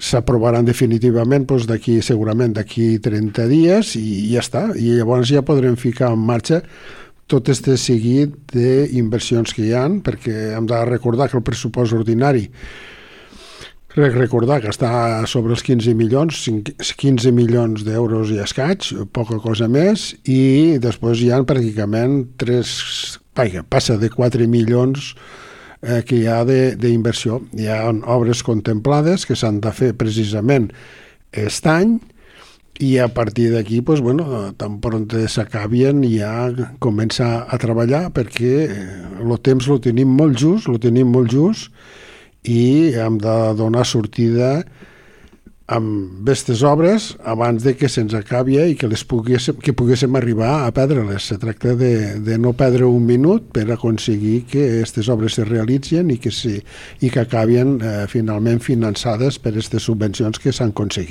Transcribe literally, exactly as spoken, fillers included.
s'aprovaran definitivament doncs, d'aquí segurament d'aquí trenta dies i ja està, i llavors ja podrem ficar en marxa tot este seguit d'inversions que hi ha, perquè hem de recordar que el pressupost ordinari recordar que està sobre els quinze milions, quinze milions d'euros i escaig, poca cosa més, i després hi ha pràcticament tres, vaja, passa de quatre milions eh, que hi ha d'inversió. Hi ha obres contemplades que s'han de fer precisament aquest any, i a partir d'aquí, pues, bueno, tan pront s'acabien ja començar a treballar, perquè el temps lo tenim molt just, lo tenim molt just, i hem de donar sortida amb aquestes obres abans de que se'ns acabi i que les poguéssim, que poguéssim arribar a perdre-les. Se tracta de, de no perdre un minut per aconseguir que aquestes obres se realitzin i que, si, i que acabin eh, finalment finançades per aquestes subvencions que s'han aconseguit.